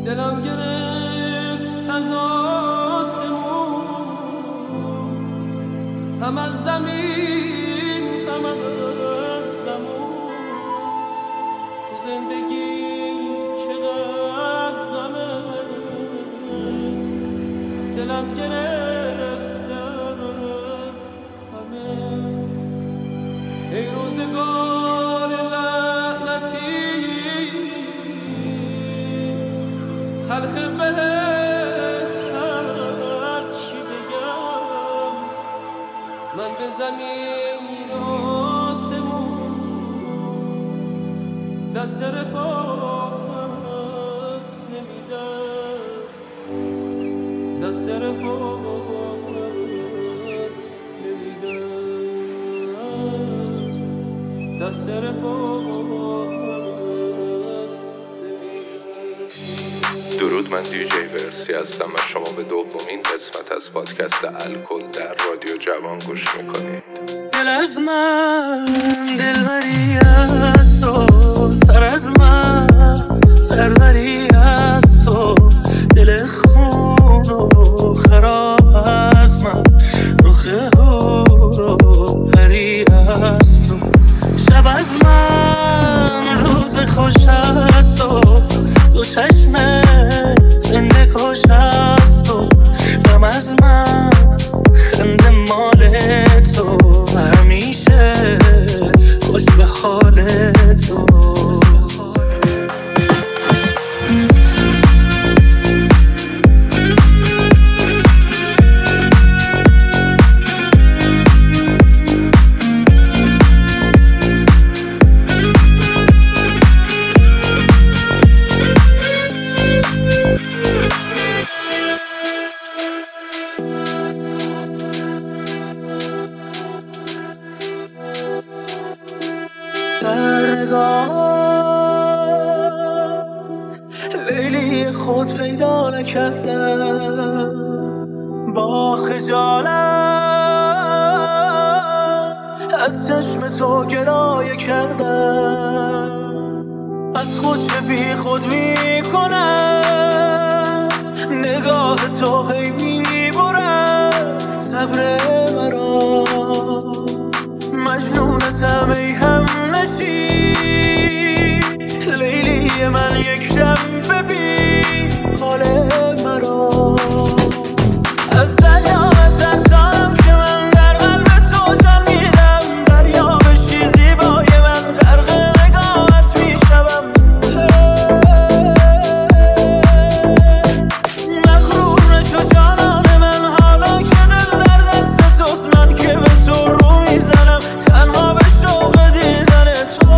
دلم گرفت از آسمون، هم از زمین هم از زمون. تو زندگی چقدر غمه، دلم گرفت از همه. ای روزگار لعنتی تلخ بهت هر چی بگم، من به زمین آسمون دست رفاقت نمیدم، دست رفاقت نمیدم، دست رفاقت. درود، من دی جی ورسی هستم و شما به دومین قسمت از پادکست الکل در رادیو جوان گوش میکنید. دل از من دلبری از تو، سر از من سروری از تو، دل خون و خراب از من، رخ هور و پری از تو. شب از من روز خوش از تو، دو چشم زنده کش از تو. غم از من خنده مال تو، همیشه خوش به حال تو. لیلی خود پیدا نکردم، با خجالت از چشم تو گلایه کردم. از خود چه بی خود میکنم، نگاه تو هی میبرم صبر مرا. مجنونتم ای هم نشین، لیلی من یک دم ببین حال مرا. از دریا از ارزانم که من در قلب تو جان میدم، دریا بشی زیبای من غرق نگاهت میشوم. مغرور نشو جانان من، حالا که دل در دست توست، من که به تو رو میزنم تنها به شوق دیدن تو.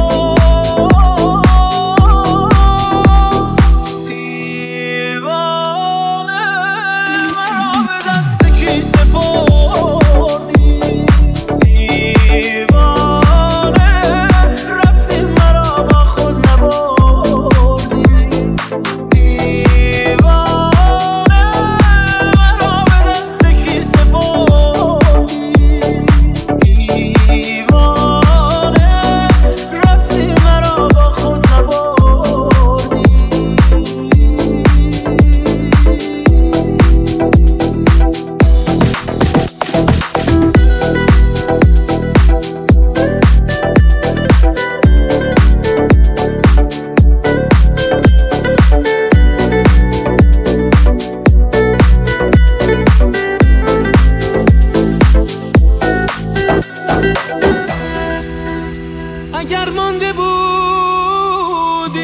اگر مانده بودی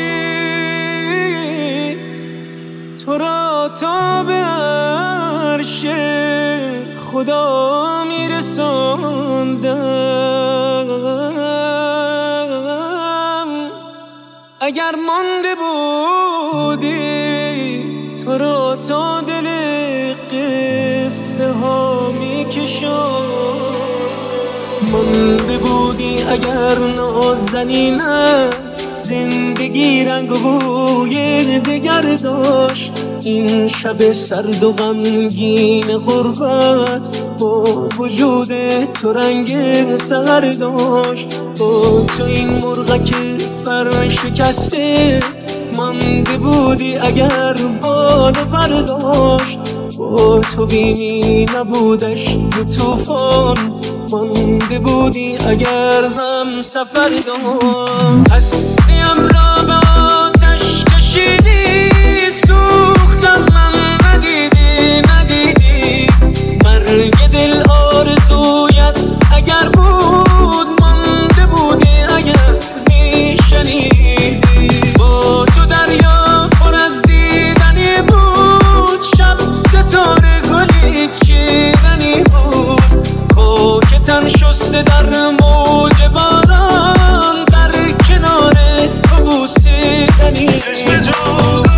تو را تا به عرش خدا میرساندم، اگر مانده بودی تو را تا دل قصه ها میکشاندم. مانده بودی اگر نازنینم، زندگی رنگ و بوی دگر داشت. این شب سرد و غمگین غربت با وجود تو رنگ سحر داشت. با تو این مرغک پر شکسته مانده بودی اگر بال برداشت، با تو بیمی نبودش ز توفان مانده بودی اگر هم سفر داشت. هستیم را به آتش کشیدی، سوختم من ندیدی مرگ دل آرزویت اگر بود مانده بودی اگر میشنیدی. با تو دریا پر از دیدنی بود، شب ستاره گلی چیدنی بود، خاک تن شسته در موج باران در کنار تو بوسیدنی بود.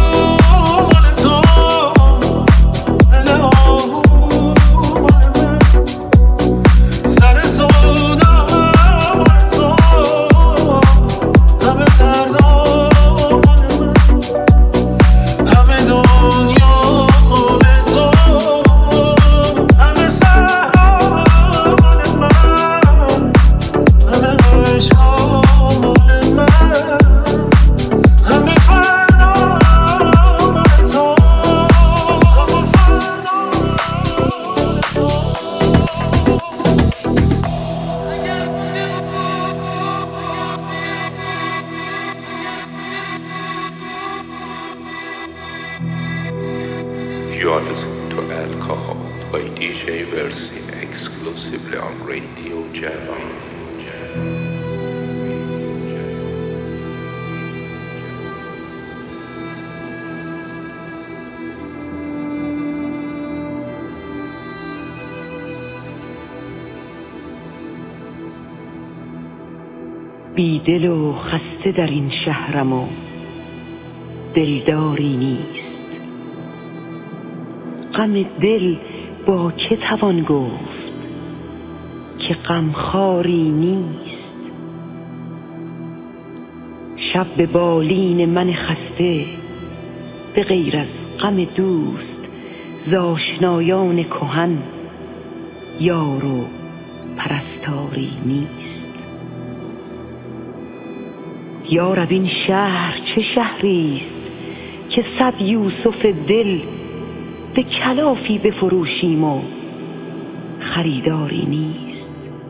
You are listening to Alcohol by DJ Versi exclusively on Radio Javan. بی دل و خسته در این شهرم و دلداری نیست. غم دل با که توان گفت که غمخواری نیست. شب به بالین من خسته به غیر از غم دوست ز آشنایان کهن یار و پرستاری نیست. یا رب این شهر چه شهری است که 100 یوسف دل به کلافی بفروشیم و خریداری نیست.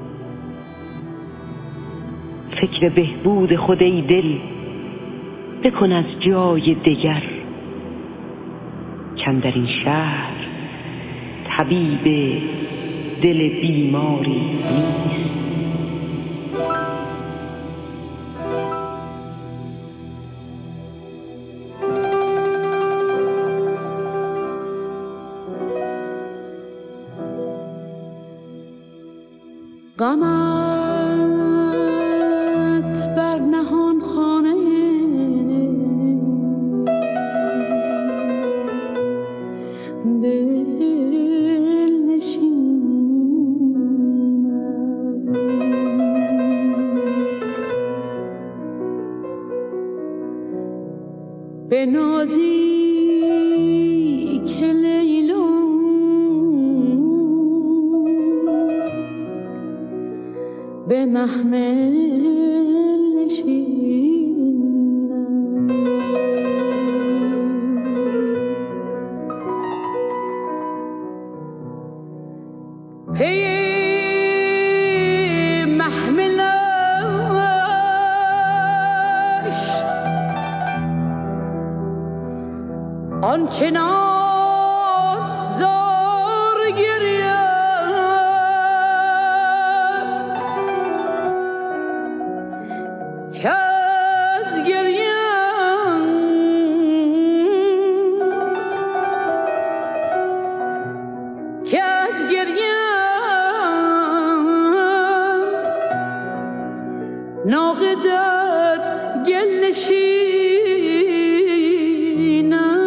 فکر بهبود خود ای دل بکن از جای دگر، کاندر این شهر طبیب دل بیماری نیست. غمت بر نهان خانه دل نشیند، به نازی که لیلا به محمل نشینم. هی محملش آنچنان زار گریه که از گریم ناقه در گل نشینم.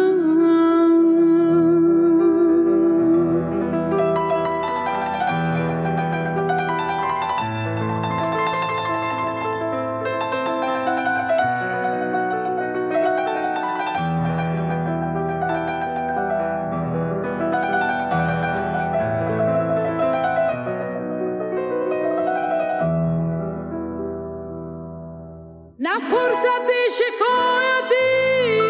نپرسد به شکایتی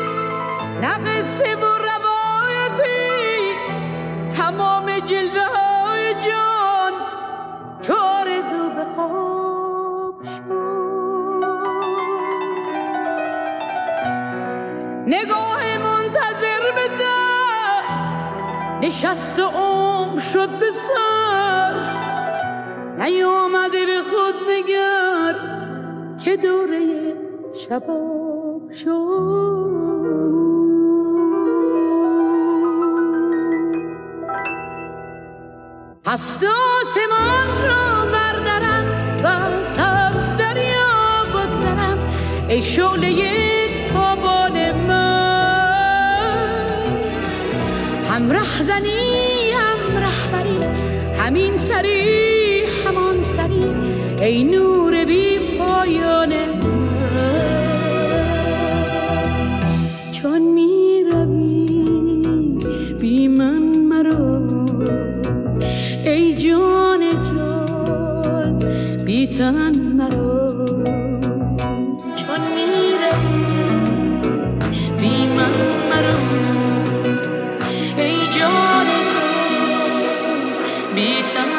قصه و روایتی تمام جلوه های جان چو آرزو به خواب شد. نگاه منتظر به در نشست و عمر شد به سر، نیامده به خود نگر که دوره شباب شد. هفت آسمان را بردرم و از هفت دریا بگذرم ای شعله تابان من. هم رهزنی هم رهبری همین سری همان سری ای نور بی پایان من. چون می روی بی من مرو ای جان جان بی تن مرو. چون می روی بی من مرو ای جان جان بی تن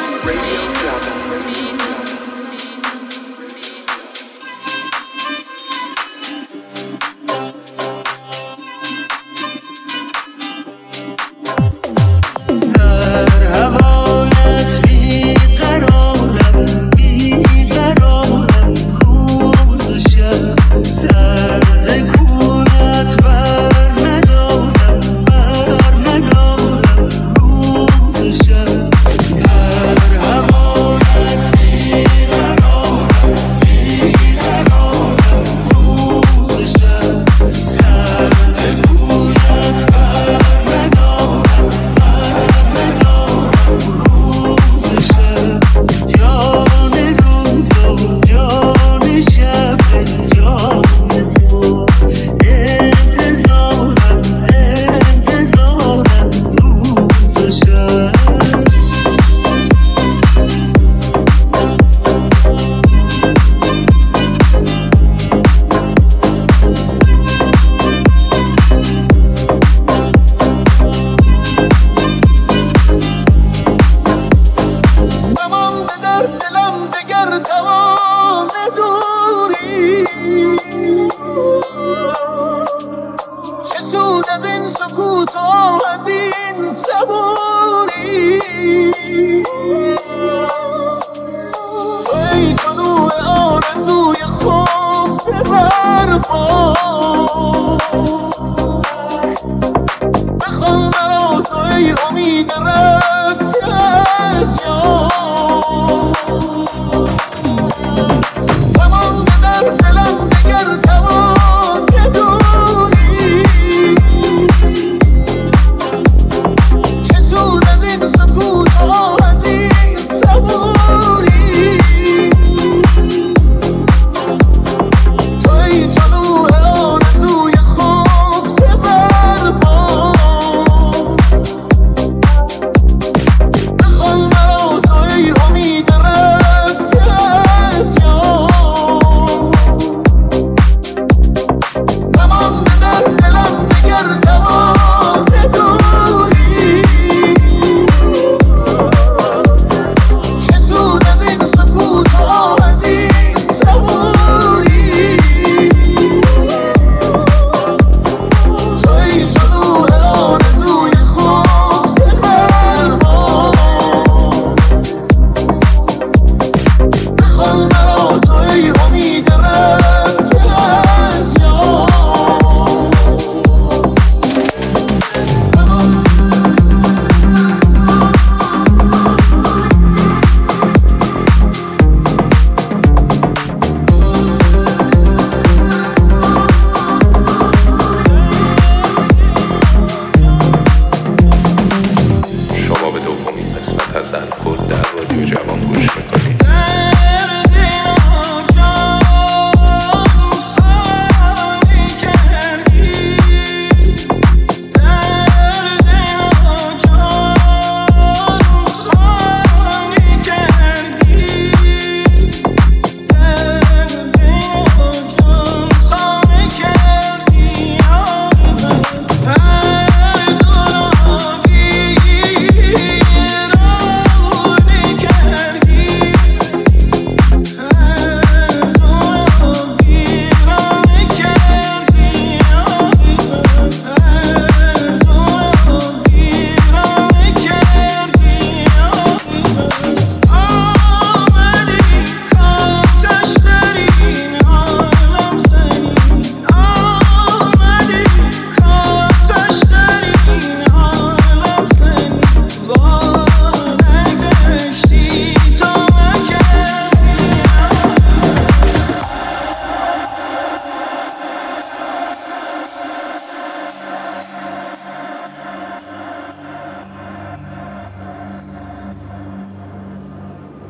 Jesús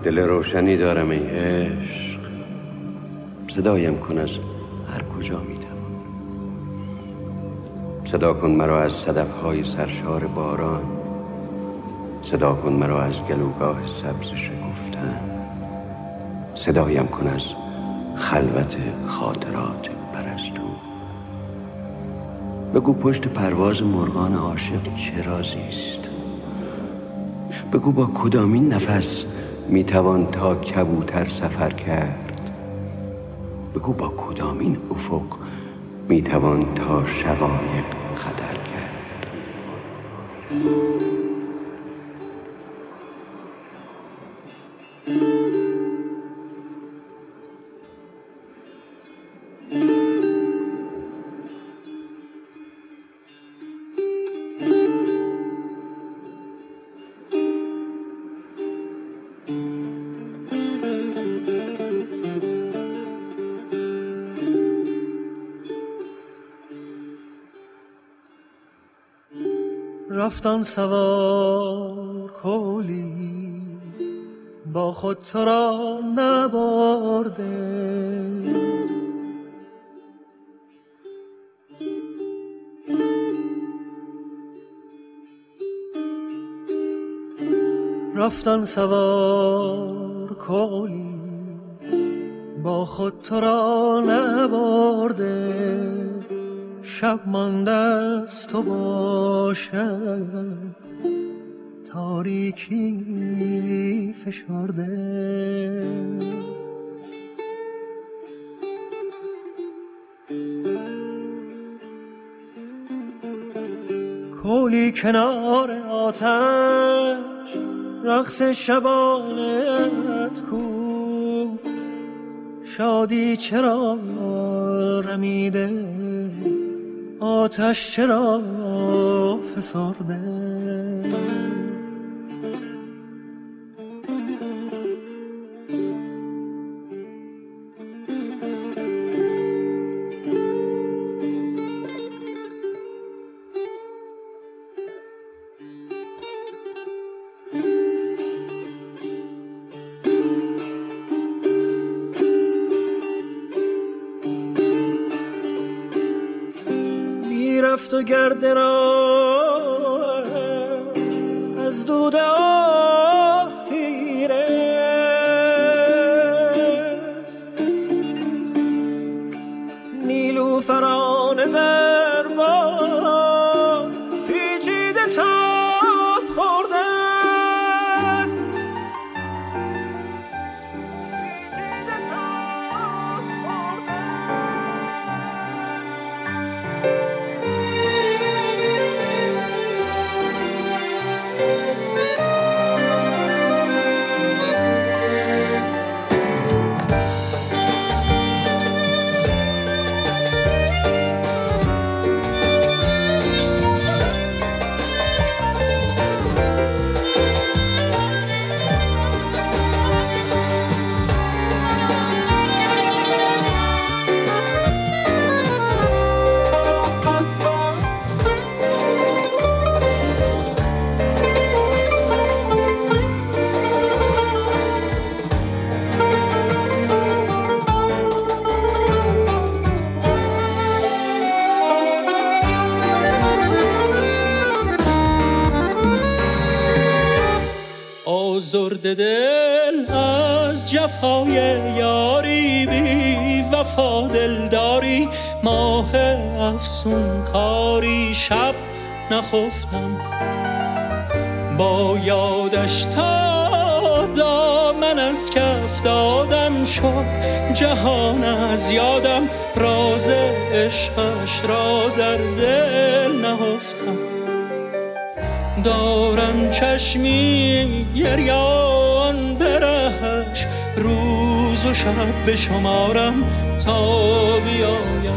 دل روشنی دارم ای عشق، صدایم کن از هر کجا میتوان. صدا کن مرا از صدفهای سرشار باران، صدا کن مرا از گلوگاه سبز شکفتن، صدایم کن از خلوت خاطرات پرستو. بگو پشت پرواز مرغان عاشق چه رازیست، بگو با کدامین نفس میتوان تا کبوتر سفر کرد، بگو با کدامین افق میتوان تا شقایق خطر کرد. رفتن سوار کولی با خود تو را نبرده، رفتن سوار کولی با خود تو را نبرده، شب مانده است تو باشد تاریکی فشرده. کولی کنار آتش رقص شبانت کو، شادی چرا رمیده آتش چرا فسرده. رفت و گرد راش از دود آه تیره، نیلوفران در باد پیچیده تاب خورده. آزرده دل از جفای یاری، بی وفا دلداری، ماه افسون کاری. شب نخفتم با یادش تا دامن از کف دادم شد جهان از یادم، راز عشقش را در دل نهفتم. دارم چشمی گریان برهش، روز و شب بشمارم تا بیاید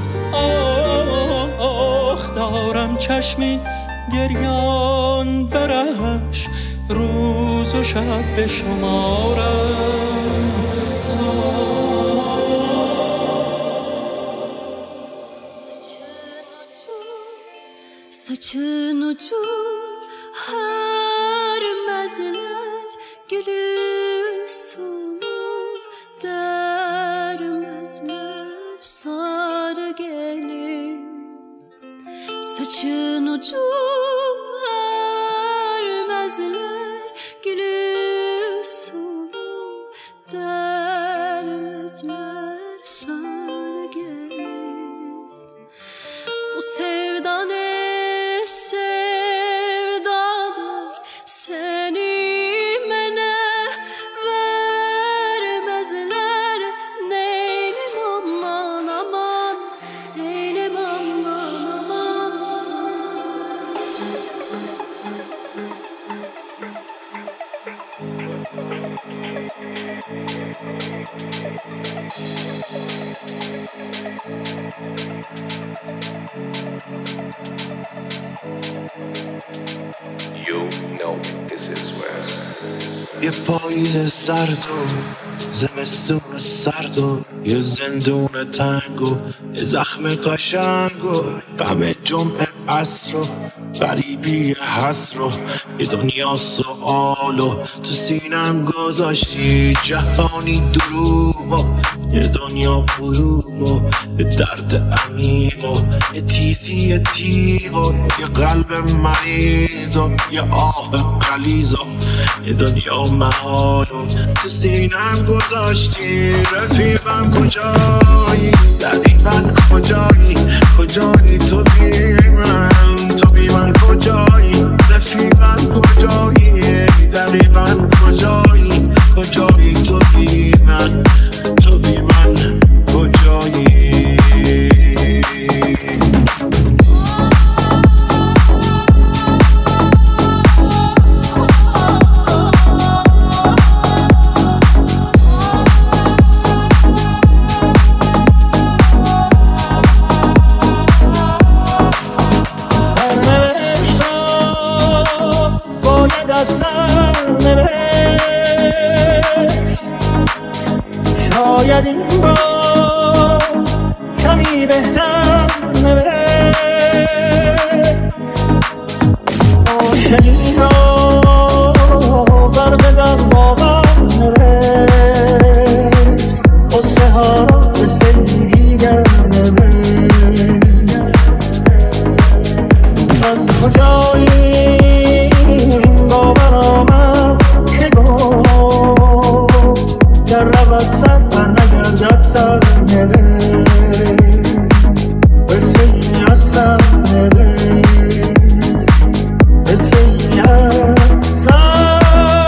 آخ. دارم چشمی گریان برهش، روز و شب بشمارم تا saçın ucur her mezler gülü You know this is where یه پاییز سرد و زمستون سرد و یه زندون تنگ و یه زخم قشنگ و غم جمعه عصر و غریبی حسر و یه دنیا سؤال و تو سینم گذاشتی جهانی دروغ و یه دنیا بروغ و یه درد عمیق و یه تیزی تیغ و یه قلب مریض و یه آه غلیظ و یه دنیا محال و تو سینم گذاشتی. رفیقم کجایی؟ دقیقا کجایی؟ کجایی تو بی من؟ تو بی من کجایی؟ رفیقم کجایی؟ دقیقا کجایی؟ کجایی تو بی من؟ تو بی من کجایی؟ شاید این بار کمی بهتر نبرد عاشقی را بر بدن باور نبرد قصه ها را به سلیگر نبرد. از کجایی این باور آمد که گفت در رود سر و نگردد سر نبرد قصه ای از سر نبرد قصه ای از سر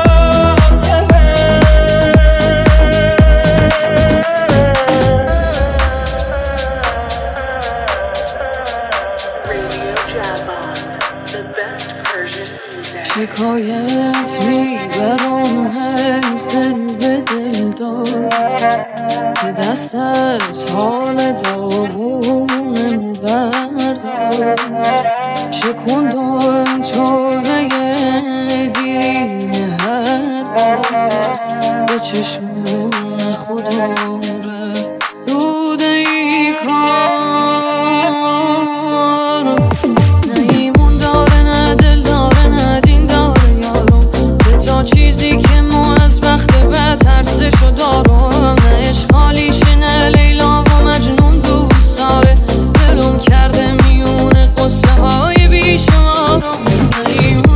شکایت میبرم از دل به دل دار که دست از حال داغونم بردار. شکندم توبه دیرین هر بار به چشمون خودم رفت روده ای کارم. نیمون داره نه دل داره نه دین داره یارم تا چیزی که ما از بخت به ترسشو دارم. نه اشغالیشه نه لیلا و مجنون دوست داره دلم کرده میونه قصه های بیشمارم.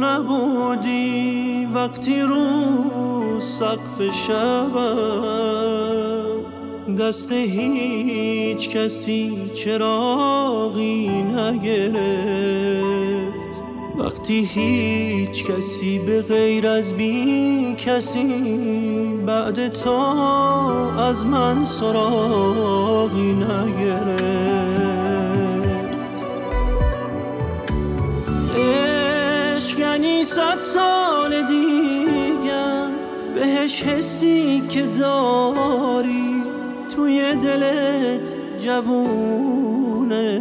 نبودی وقتی رو سقف شبم دست هیچ کسی چراغی نگرفت، وقتی هیچ کسی به غیر از بی کسی بعد تو از من سراغی نگرفت. عشق یعنی 100 سال دیگم بهش حسی که داری توی دلت جوونه.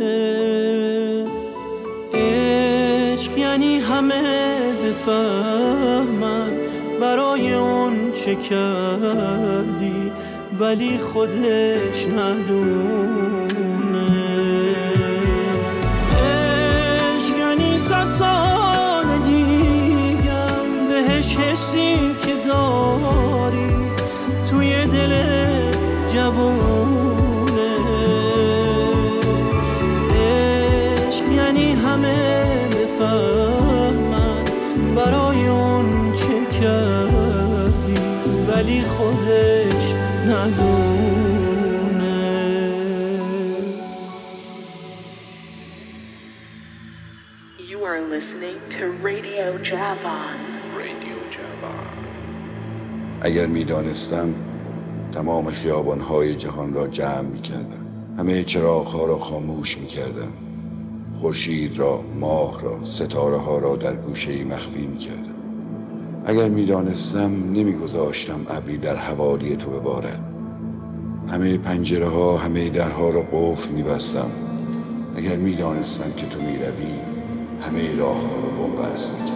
عشق یعنی همه بفهمن برای اون چه کردی ولی خودش ندونه. عشق یعنی 100 سال دیگم بهش حسی که داری توی دلت جوونه. عشق یعنی همه بفهمن برای اون چه کردی ولی خودش ندونه. You are listening to Radio Javan. Radio Javan. اگر می‌دانستم تمام خیابان‌های جهان را جمع می‌کردم، همه چراغ‌ها را خاموش می‌کردم، خورشید را، ماه را، ستاره‌ها را در گوشه‌ای مخفی می‌کردم. اگر می‌دانستم نمی‌گذاشتم ابری در حوالی تو ببارد، همه پنجره‌ها، همه درها را قفل می‌بستم. اگر می‌دانستم که تو می‌روی، همه راه‌ها را بن‌بست می‌کردم.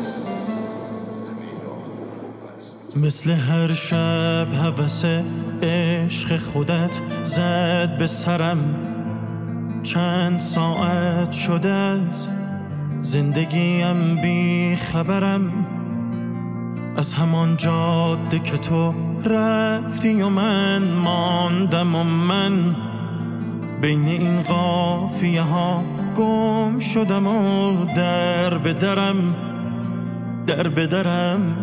مثل هر شب هوس عشق خودت زد به سرم، چند ساعت شده از زندگیم بی خبرم. از همان جاده که تو رفتی و من ماندم و من بین این قافیه ها گم شدم و در به درم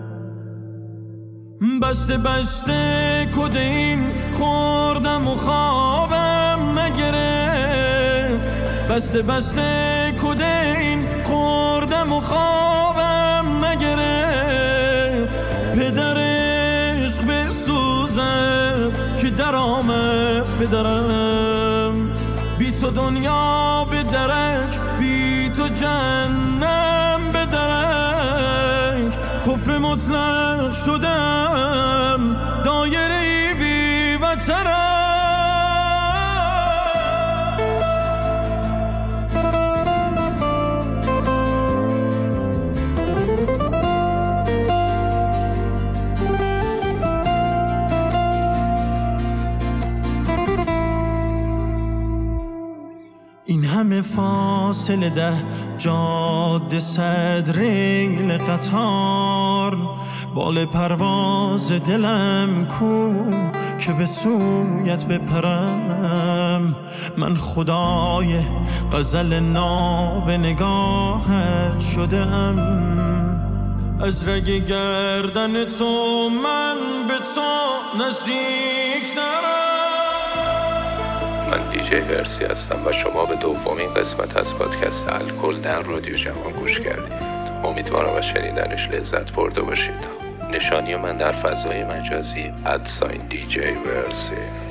بسته کد این خوردم و خوابم نگرفت. بسته کد این خوردم و خوابم نگرفت. پدر عشق بسوزم که در آمد پدرم، بی تو دنیا به درک، بی تو جهنم به درک. کفر مطلق شدم، دایره بی وطنم. این همه فاصله 10 جاده 100 ریل قطار، بال پرواز دلم کو که به سویت بپرم. من خدای غزل ناب نگاهت شدم، از رگ گردن تو من به تو نزدیکترم. من دیجی ورسی هستم و شما به دومین قسمت از پادکست الکل در رادیو جوان گوش کردید. امیدوارم از شنیدنش لذت برده باشید. نشانی من در فضای مجازی @دیجی ورسی.